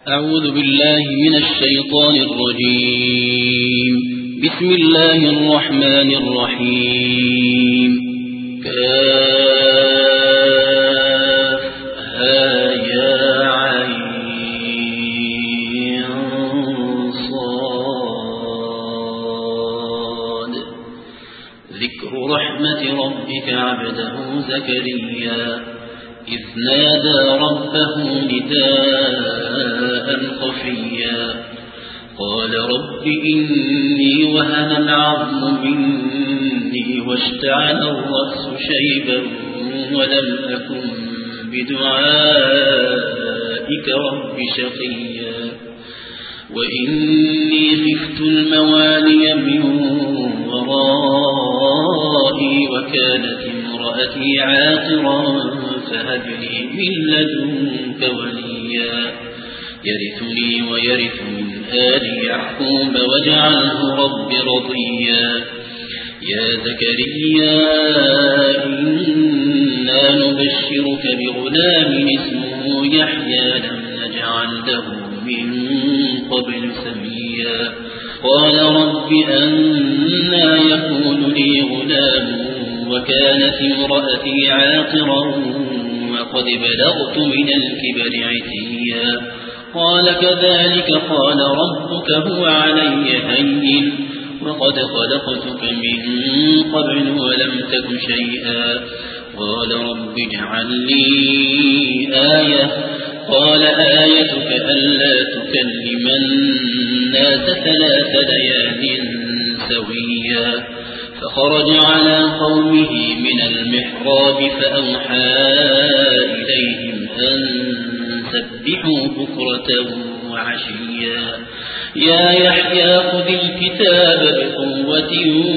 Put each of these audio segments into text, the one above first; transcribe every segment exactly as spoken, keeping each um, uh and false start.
أعوذ بالله من الشيطان الرجيم. بسم الله الرحمن الرحيم. كافها يا عين صاد. ذكر رحمة ربك عبده زكريا إذ نادى ربه نداء خفيا قال رب إني وهن العظم مني واشتعل الرأس شيبا ولم أكن بدعائك رب شقيا وإني خفت الموالي من ورائي وكانت امرأتي عاقرا فهب لي من لدنك وليا يرثني ويرث من آل يعقوب واجعله رب رضيا يا زكريا إنا نبشرك بغلام اسمه يحيى لم نجعل له من قبل سميا قال رب أنى يكون لي غلام وكانت امرأتي عاقرا وقد بلغت من الكبر عتيا قال كذلك قال ربك هو علي هين وقد خلقتك من قبل ولم تك شيئا قال رب اجعل لي آية قال آيتك ألا تكلم الناس ثلاث ليال سويا فخرج على قومه من المحراب فأوحى إليهم أن سبحوا بكرة وعشيا يا يحيى خذ الكتاب بقوة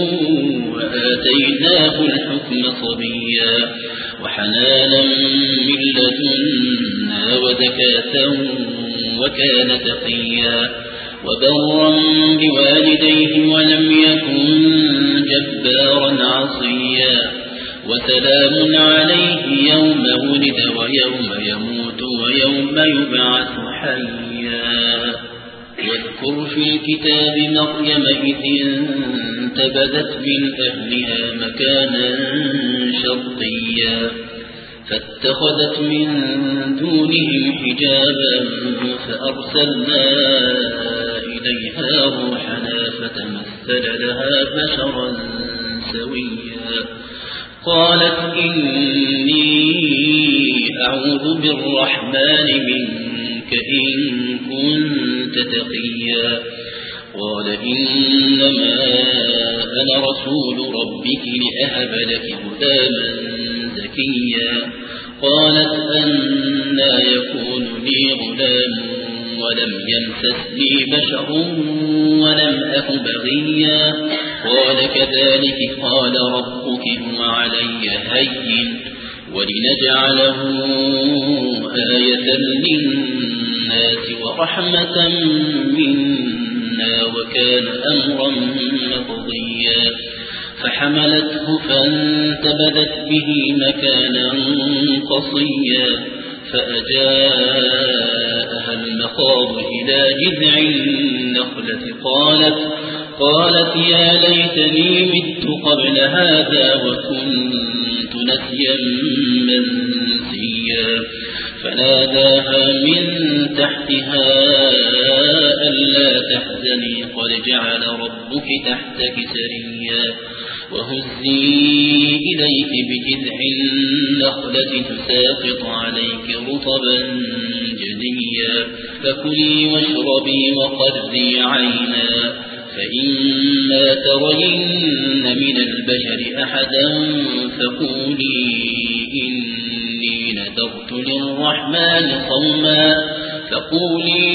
وآتيناه الحكم صبيا وحنانا من لدنا وزكاة وكان تقيا وبرا بوالديه ولم يكن جبارا عصيا وسلام عليه يوم ولد ويوم يموت ويوم يبعث حيا واذكر في الكتاب مريم إذ انتبذت من أهلها مكانا شرقيا فاتخذت من دونهم حجابا فأرسلنا إليها روحنا فتمثل لها بشرا سويا قالت إني أعوذ بالرحمن منك إن كنت تقيا قال إنما أنا رسول ربك لأهب لك غلاما زكيا قالت أنى يكون لي غلام ولم يمسسني بشر ولم أك بغيا قال كذلك قال ربك هو علي هين ولنجعله آية للناس ورحمة منا وكان أمرا مقضيا فحملته فانتبذت به مكانا قصيا فأجاءها المخاض إلى جذع النخلة قالت قالت يا ليتني مت قبل هذا وكنت نسيا منسيا فناداها من تحتها ألا تحزني قد جعل ربك تحتك سريا وهزي إليك بجذع النخلة تساقط عليك رطبا جنيا فكلي واشربي وقري عينا فإما ترين من البشر أحدا فقولي إني نذرت للرحمن صوما فقولي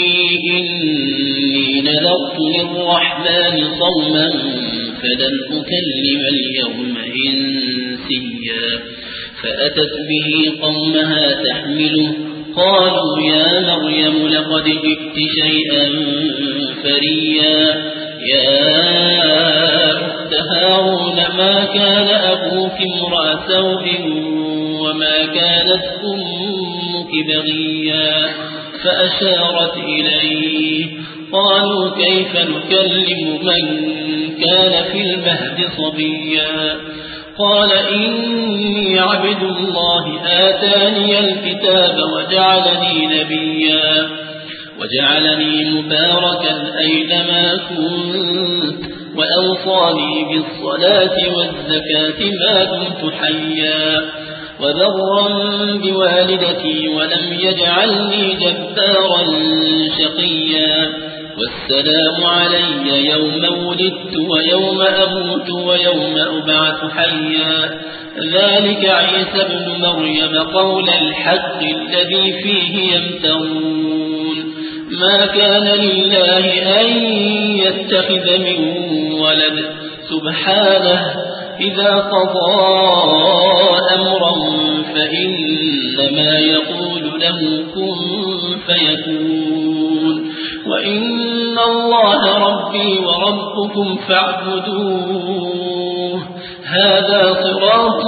إني نذرت للرحمن صوما فلن أكلم اليوم إنسيا فأتت به قومها تحمله قالوا يا مريم لقد جئت شيئا فريا يا أخت هارون ما كان أبوك امرأ سوء وما كانت أمك بغيا فأشارت إليه. قالوا كيف نكلم من كان في المهد صبيا قال إني عبد الله آتاني الكتاب وجعلني نبيا وجعلني مباركا أينما كنت وأوصاني بالصلاة والزكاة ما دمت حيا وبرا بوالدتي ولم يجعلني جبارا شقيا والسلام علي يوم ولدت ويوم أموت ويوم أبعث حيا ذلك عيسى ابن مريم قول الحق الذي فيه يمترون ما كان لله أن يتخذ من ولد سبحانه إذا قضى أمرا فإنما يقول له كن فيكون وإن الله ربي وربكم فاعبدوه هذا صراط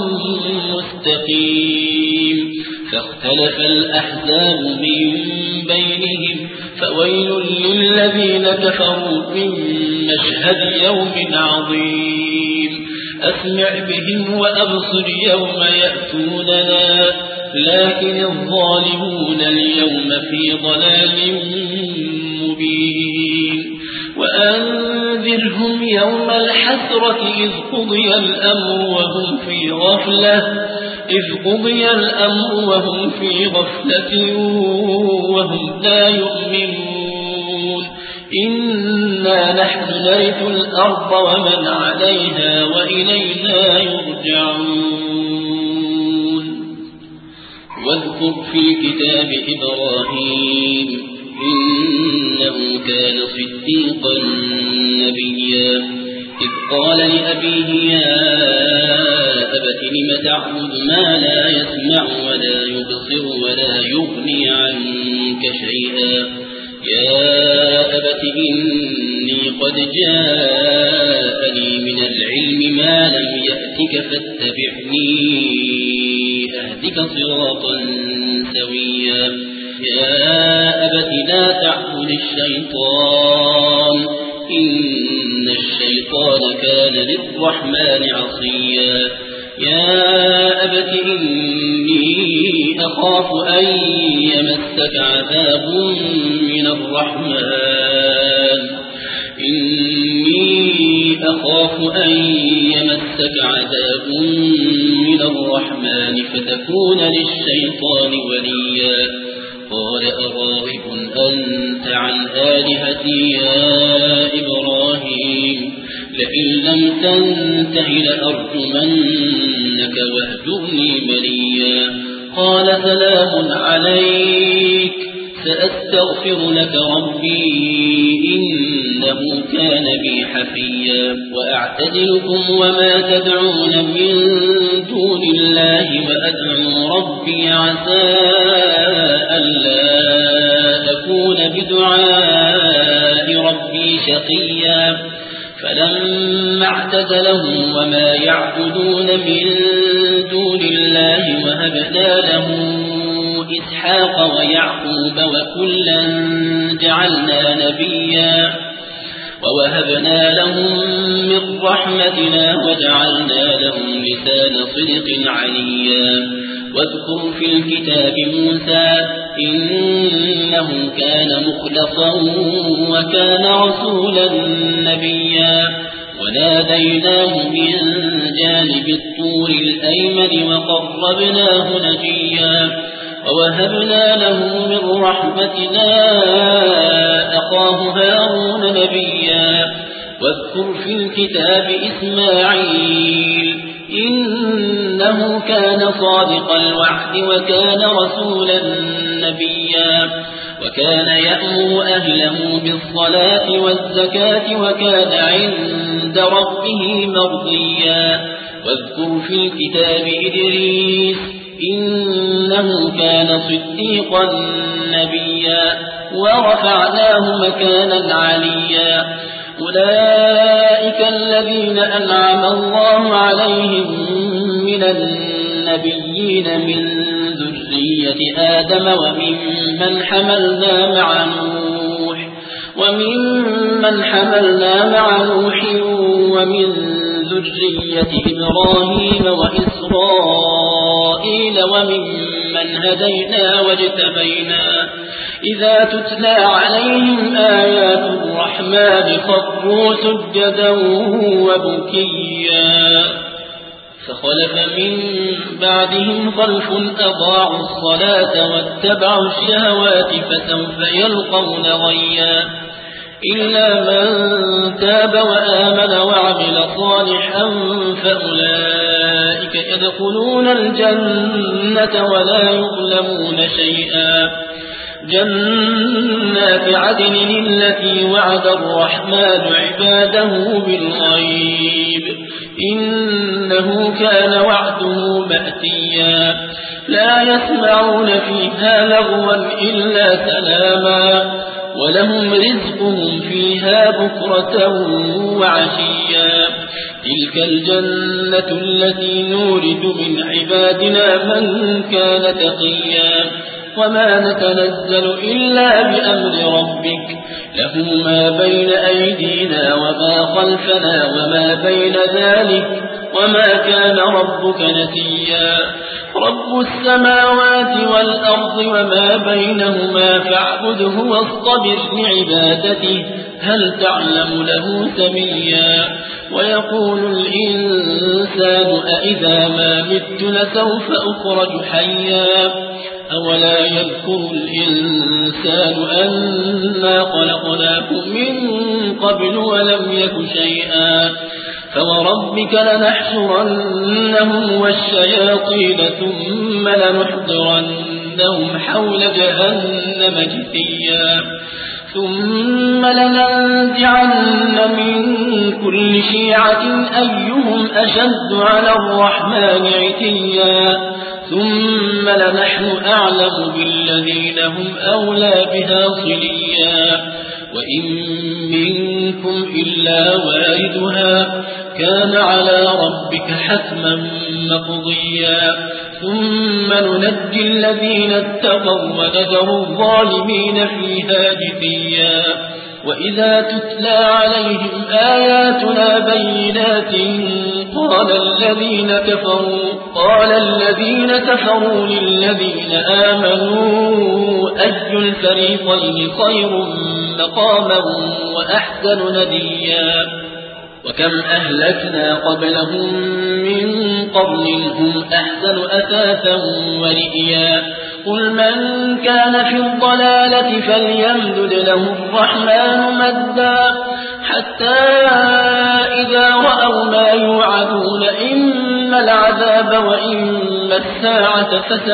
مستقيم فاختلف الأحزاب من بينهم فويل للذين كفروا من مشهد يوم عظيم أسمع بهم وأبصر يوم يأتوننا لكن الظالمون اليوم في ضلال مبين وأنذرهم يوم الحسرة إذ قضي الأمر وهم في غفلة إذ قضي الأمر وهم في غفلة وهم لا يؤمنون إنا نحن نرث الأرض ومن عليها وإلينا يرجعون واذكر في الكتاب إبراهيم إنه كان صديقا نبيا إذ قال لأبيه يا أبت لم تعبد ما لا يسمع ولا يبصر ولا يغني عنك شيئا يا أبت إني قد جاءني من العلم ما لم يأتك فاتبعني أهدك صراطا سويا يا أبت لا تعبد الشيطان إن الشيطان كان للرحمن عصيا يا أبت إني أخاف أن يمسك عذاب من الرحمن إني أخاف أن يمسك عذاب من الرحمن فتكون للشيطان وليا قال أراغب أنت عن آلهتي يا إبراهيم لئن لم تنته لأرجمنك واهجرني مليا قال سلام عليك سأستغفر لك ربي إنه كان بي حفيا وأعتزلكم وما تدعون من دون الله وأدعو ربي عسى ألا أكون بدعاء ربي شقيا فلما اعتزلهم وما يعبدون من دون الله وهبنا له إسحاق ويعقوب وكلا جعلنا نبيا ووهبنا لهم من رحمتنا وجعلنا لهم لسان صدق عليا واذكر في الكتاب موسى إنه كان مخلصا وكان رسولا نبيا وناديناه من جانب الطور الأيمن وقربناه نجيا ووهبنا له من رحمتنا أخاه هارون نبيا واذكر في الكتاب إسماعيل إنه كان صادق الوعد وكان رسولا نبيا وكان يأمر أهله بالصلاة والزكاة وكان عند ربه مرضيا واذكر في الكتاب إدريس إنه كان صديقا نبيا ورفعناه مكانا عليا أولئك الذين أنعم الله عليهم من النبيين من ذرية ذرية آدم وممن حملنا مع نوح وممن حملنا مع نوح ومن ذرية إبراهيم وإسرائيل وممن هدينا واجتبينا إذا تتلى عليهم آيات الرحمن خروا سجدا وبكيا فخلف من بعدهم خلف أضاعوا الصلاة واتبعوا الشهوات فسوف يلقون غيا إلا من تاب وآمن وعمل صالحا فأولئك يدخلون الجنة ولا يظلمون شيئا جنات عدن التي وعد الرحمن عباده بالغيب إنه كان وعده مأتيا لا يسمعون فيها لغوا إلا سلاما ولهم رزقهم فيها بكرة وعشيا تلك الجنة التي نورد من عبادنا من كان تقيا وما نتنزل إلا بأمر ربك له ما بين أيدينا وما خلفنا وما بين ذلك وما كان ربك نسيا رب السماوات والأرض وما بينهما فاعبده واصطبر لعبادته هل تعلم له سميا ويقول الإنسان أئذا ما مت لسوف أخرج حيا أولا يذكر الإنسان أنا خلقناكم من قبل ولم يك شيئا فوربك لنحشرنهم والشياطين ثم لنحضرنهم حول جهنم جثيا ثم لننزعن من كل شيعة أيهم أشد على الرحمن عتيا ثم لنحن أعلم بالذين هم أولى بها صليا وإن منكم إلا واردها كان على ربك حتما مقضيا ثم ننجي الذين اتقوا ونذر الظالمين فيها جثيا وإذا تتلى عليهم آياتنا بينات قال الذين كفروا قال الذين كفروا للذين آمنوا أي الفريقين خير مقاما وأحسن نديا وكم أهلكنا قبلهم من قرن هم أحسن أثاثا ورئيا قل من كان في الضلالة فليمدد له الرحمن مدا حتى إذا رأوا ما يوعدون إما العذاب وإما الساعة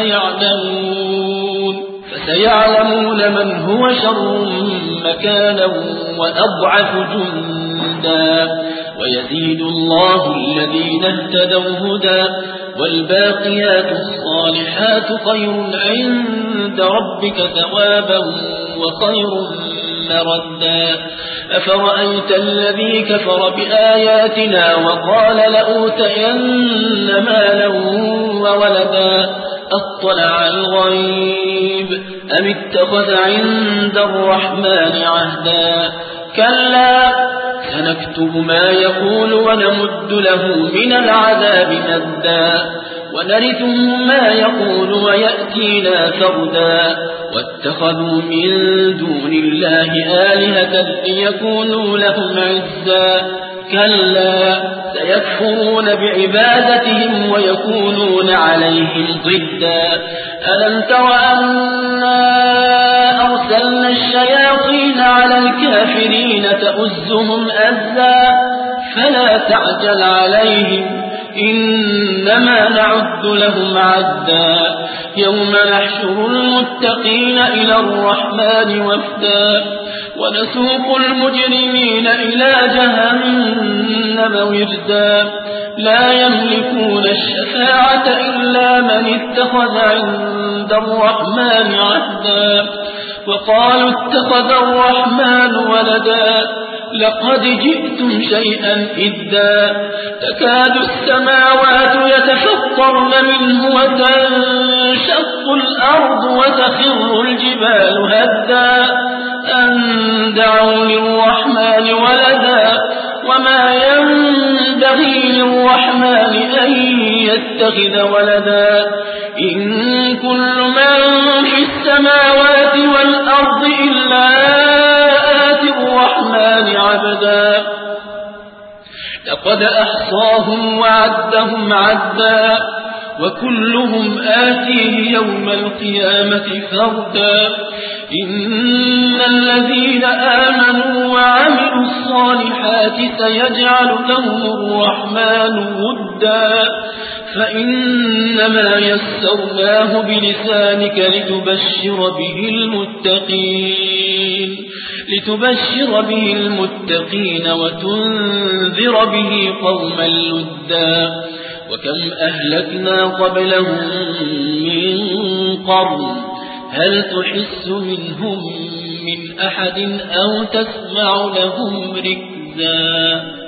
فسيعلمون فسيعلمون من هو شر مكانا وأضعف جندا ويزيد الله الذين اهتدوا هدى والباقيات الصالحات خير عند ربك ثوابا وخير مردا أفرأيت الذي كفر بآياتنا وقال لأوتين مالا وولدا أطلع الغيب أم اتخذ عند الرحمن عهدا كلا سنكتب ما يقول ونمد له من العذاب مدا ونرثه ما يقول ويأتينا فردا واتخذوا من دون الله آلهة ليكونوا لهم عزا كلا سيكفرون بعبادتهم ويكونون عليهم ضدا ألم تر أنا أرسلنا الشياطين على الكافرين تؤزهم أزا فلا تعجل عليهم إنما نعد لهم عدا يوم نحشر المتقين إلى الرحمن وفدا ونسوق المجرمين إلى جهنم وردا لا يملكون الشفاعة إلا من اتخذ عند الرحمن عهدا وقالوا اتخذ الرحمن ولدا لقد جئتم شيئا إدا تكاد السماوات يتفطرن منه وتنشق الأرض وتخر الجبال هدا أن دعوا للرحمن ولدا وما ينبغي للرحمن أن يتخذ ولدا إن كل من في السماوات والأرض إلا آتي الرحمن عبدا لقد أحصاهم وعدهم عدا وكلهم آتيه يوم القيامة فردا إن الذين آمنوا وعملوا الصالحات سيجعل لهم الرحمن ودا فإنما يسرناه بلسانك لتبشر به المتقين لتبشر به المتقين وتنذر به قوما لدا وكم أهلكنا قبلهم من قرن هل تحس منهم من أحد أو تسمع لهم ركزا